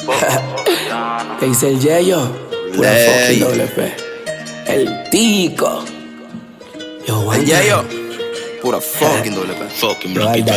¿Qué dice el Yeyo? Pura fucking doble P. El Tico. Yo, el Yeyo. Pura fucking doble P. Fucking Yo, blanquito.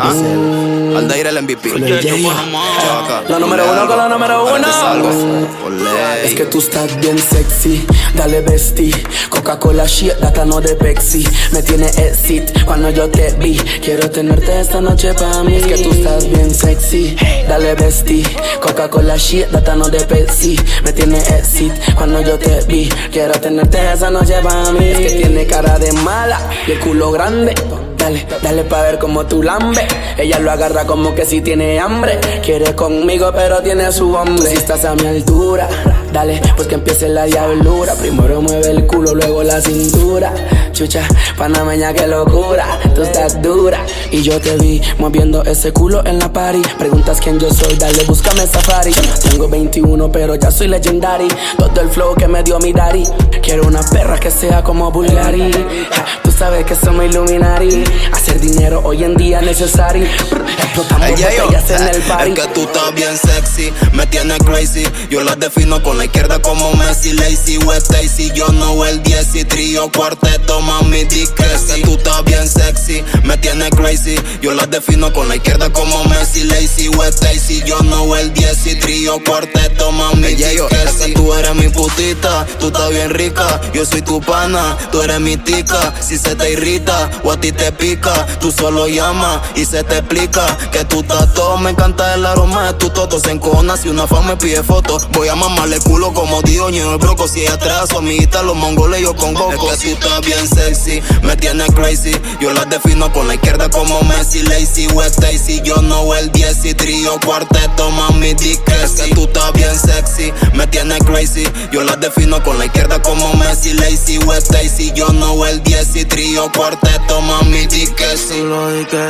Aldair el MVP. El Yeyo. Chavaca. La número uno con la número uno. Por ley. Es que tú estás bien sexy, dale bestie. Coca-Cola shit, data no de Pepsi. Me tiene exit cuando yo te vi. Quiero tenerte esta noche pa' mí. Es que tú estás bien sexy, dale bestie. Coca-Cola shit, data no de Pepsi. Me tiene exit cuando yo te vi. Quiero tenerte esta noche pa' mí. Es que tiene cara de mala y el culo grande. Dale, dale pa' ver cómo tú lambe. Ella lo agarra como que si tiene hambre. Quiere conmigo pero tiene su hombre. Si estás a mi altura, dale, pues que empiece la diablura. Primero mueve el culo, luego la cintura. Chucha, panameña, qué locura. Tú estás dura y yo te vi moviendo ese culo en la party. Preguntas quién yo soy, dale, búscame Safari. Tengo 21 pero ya soy legendary. Todo el flow que me dio mi daddy. Quiero una perra que sea como Bulgari. Tú sabes que somos Illuminati. Hacer dinero hoy en día es necesario. Explotamos botellas en el party. Es que tú estás bien sexy, me tienes crazy. Yo las defino con la izquierda como Messi, Lazy, West Stacy. Yo no el 10 y trío, cuarteto, mami, di que sí. Es que tú estás bien sexy, me tienes crazy. Yo las defino con la izquierda como Messi, Lazy, West Stacy. Yo no el 10 y trío, cuarteto, mami, di que sí. Es que tú eres mi putita, tú estás bien rica. Yo soy tu pana, tú eres mi tica. Si se te irrita o a ti te pica, tú solo llamas y se te explica que tú estás todo. Me encanta el aroma de tu toto. Se encona si una fan me pide fotos. Voy a mamarle culo como Dioño el broco. Si ella trae a su amiguita los mongoles yo con Goku. Es que tú estás bien sexy, me tienes crazy. Yo las defino con la izquierda como Messi, Lazy, West Stacy. Yo no el 10 y trío, cuarteto, mami, di que sí. Es que tú estás bien sexy, me tienes crazy. Yo las defino con la izquierda como Messi, Lazy, West Stacy. Yo no el 10 y trío, cuarteto, mami, di que sí. Solo di que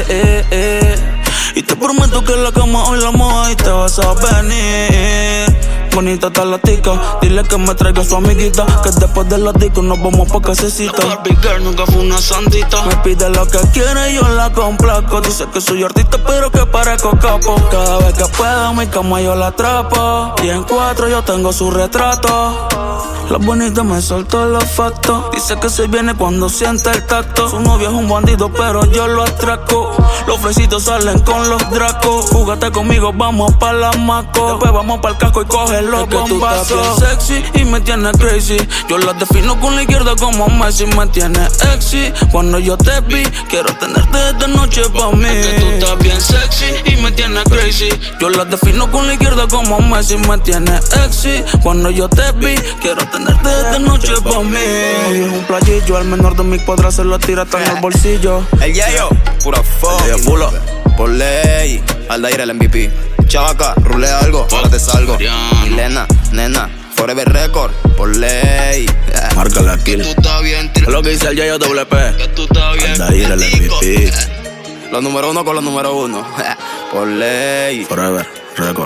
sí, y te prometo que en la cama hoy la moja y te vas a venir. Bonita está la tica, dile que me traiga su amiguita. Que después de la disco nos vamos pa' casecita. La Barbie girl nunca fue una santita. Me pide lo que quiere y yo la complaco. Dice que soy artista pero que parezco capo. Cada vez que puedo mi cama yo la atrapo. Y en 4 yo tengo su retrato. La bonita me soltó los factos. Dice que se viene cuando siente el tacto. Su novio es un bandido pero yo lo atraco. Los fresitos salen con los dracos. Júgate conmigo, vamos pa' la maco. Después vamos pa' el casco y coge los bombazos. Tú estás bien sexy y me tienes crazy. Yo las defino con la izquierda como Messi. Me tienes exy. Cuando yo te vi, quiero tenerte esta noche pa' mí. Es que tú estás bien sexy y me tienes crazy. Yo las defino con la izquierda como Messi. Me tienes exy. Cuando yo te vi, quiero tenerte esta noche pa' mí. Hoy es un playillo, al menor de mis cuadras se lo tira hasta en el bolsillo. El Yeyo, pura fucking pulo. Por ley, Aldair el MVP. Chavaca, rulea algo, ahora te salgo. Milena, nena, Forever Record, por ley. Márcale aquí. Tú estás bien, Es lo que dice el Yeyo doble P. que tú estás bien. Aldair el MVP. Los número uno con los número uno. Por ley. Forever Record.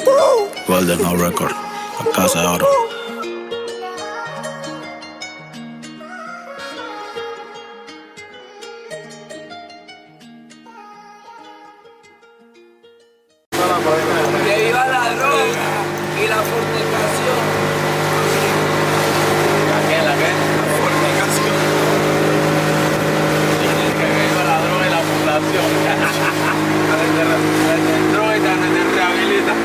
Golden No Record. La casa de oro. Que viva la droga y la fornicación. La fornicación. Que viva la droga y la fundación. Desde droga y desde rehabilita.